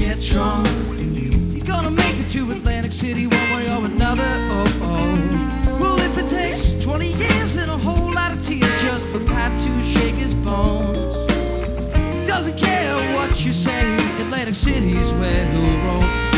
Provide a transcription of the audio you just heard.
get strong. He's gonna make it to Atlantic City one way or another. Oh, oh. Well, if it takes 20 years and a whole lot of tears just for Pat to shake his bones, he doesn't care what you say. Atlantic City's where he'll roam.